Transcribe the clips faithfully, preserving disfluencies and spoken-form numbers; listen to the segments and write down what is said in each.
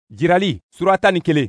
Jirali surata ni kelen.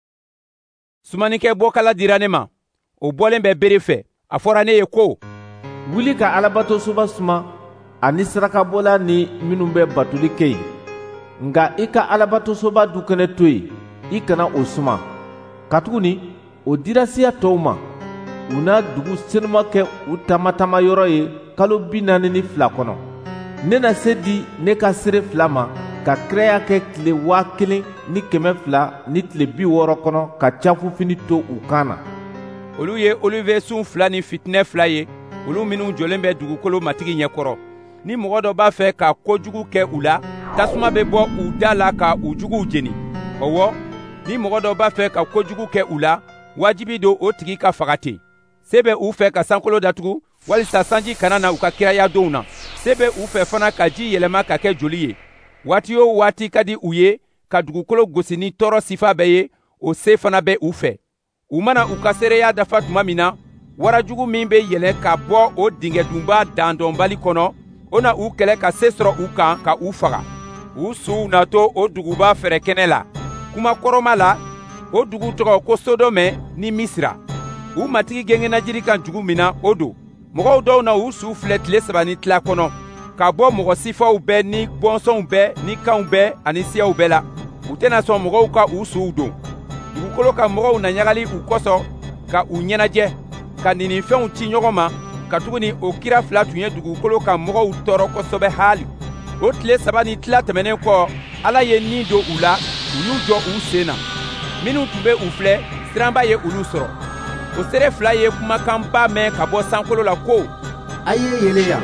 Sumanikɛ bɔkala dira ne ma, o bɔlen bɛ bere fɛ. A fɔra ne ye ko, wuli ka alabatosoba suma ani sarakabɔla ni minnu bɛ batoli kɛ yen. Nga i ka alabatosoba dukɛnɛ to yen, i kana o suma. Katuguni, o dira siya tɔw ma. U na dugu senuma kɛ u tamatama yɔrɔ ye kalo bi naani ni fila kɔnɔ. Ne na se di ne ka seere fila ma ka kiraya kɛ tile waa kelen ni kɛmɛ fila ni tile bi wɔɔrɔ kɔnɔ ka cafufini to u kan na. Olu ye olive sun fila ni fitinɛ fila ye, olu minnu jɔlen bɛ dugukolo matigi ɲɛkɔrɔ. Ni mɔgɔ dɔ b'a fɛ ka kojugu kɛ u la, tasuma bɛ bɔ u da la ka u juguw jeni. Ɔwɔ, ni mɔgɔ dɔ b'a fɛ ka kojugu kɛ u la, wajibi don o tigi ka faga ten. Se bɛ u fɛ ka sankolo datugu, walisa sanji kana na u ka kiraya donw na. Se bɛ u fɛ fana ka ji yɛlɛma ka kɛ joli ye. Waati o waati ka di u ye ka dugukolo gosi ni tɔɔrɔ sifa bɛ ye, o se fana bɛ u fɛ. U mana u ka seereya dafa tuma min na, warajugu min bɛ yɛlɛ ka bɔ o dingɛdunba dandɔnbali kɔnɔ, o na u kɛlɛ ka se sɔrɔ u kan ka u faga. U suw na to o duguba fɛrɛ kɛnɛ la. Kuma kɔrɔma la, o dugu tɔgɔ ko Sodome ni Misira. U matigi gɛngɛnna jiri kan jugu min na o don. Mɔgɔw dɔw na u su filɛ tile saba ni tila kɔnɔ, ka bɔ mɔgɔ sifaw bɛɛ ni bɔnsɔnw bɛɛ ni kanw bɛɛ ani siyaw bɛɛ la. U tɛna sɔn mɔgɔw ka u suw don. Dugukolo ka mɔgɔw na ɲagali u kɔsɔ ka u ɲɛnajɛ, ka ninifɛnw ci ɲɔgɔn ma, katuguni o kira fila tun ye dugukolo ka mɔgɔw tɔɔrɔ kosɛbɛ hali. O tile saba ni tila tɛmɛnen kɔ, Ala ye nin don u la, u y'u jɔ u sen na. Minnu tun bɛ u filɛ, siranba ye olu sɔrɔ. O seere fila ye kumakanba mɛn ka bɔ sankolo la ko, a ye yɛlɛ yan.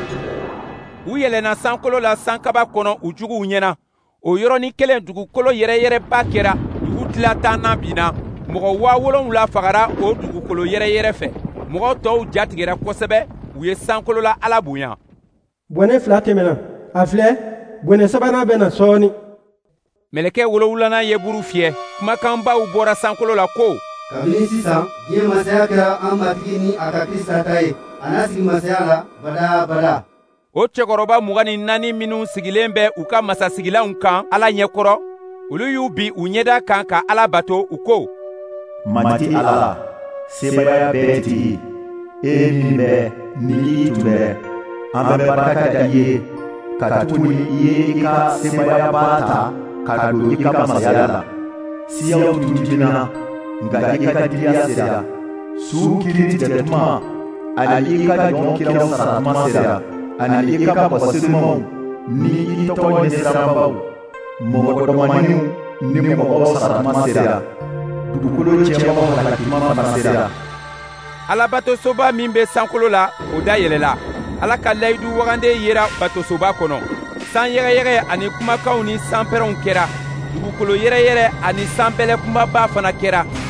U yɛlɛnna sankolo la sankaba kɔnɔ u juguw ɲɛna. O yɔrɔnin kelen dugukolo yɛrɛyɛrɛba kɛra, dugu tila tannan binna. Mɔgɔ waa wolonwula fagara o dugukolo yɛrɛyɛrɛ fɛ. Mɔgɔ tɔw jatigɛra kosɛbɛ, u ye sankolo la Ala bonya. Bɔnɛ fila tɛmɛna, a filɛ, bɔnɛ sabanan bɛ na sɔɔni. Mɛlɛkɛ wolowulanan ye buru fiyɛ, kumakanbaw bɔra sankolo la ko, kabini sisan diɲɛ masaya kɛra an matigi ni a ka Kirista ta ye, a n'a sigi masaya la bada bada. O cɛkɔrɔba mugan ni naani minnu sigilen bɛ u ka masasigilanw kan Ala ɲɛkɔrɔ, olu y'u bi u ɲɛda kan ka Ala bato u ko, Mati Ala, sebaya bɛɛ tigi, e min bɛ ni i tun bɛ, an bɛ barika da i ye, ka tuguni i ye i ka sebayaba ta ka don i ka masaya la. Siyaw tun dimina, nka i ka diriya sera. Su kiri tigɛ tuma, ani i ka jɔn kiraw sara tuma sera, ani i ka bɔsenmaw ni i tɔgɔ ɲɛsirabaw. Mɔgɔ dɔgɔmaninw ni mɔgɔw sara tuma sera. Dugukolo cɛbagaw halakima fana sera. Alabatosoba min bɛ sankolo la, o da yɛlɛla. Ala ka layidu wagande yera batosoba kɔnɔ. San yɛrɛyɛrɛ ani kumakanw ni sanpɛrɛnw kɛra. Dugukolo yɛrɛyɛrɛ ani sanbɛlɛ kumaba fana kɛra.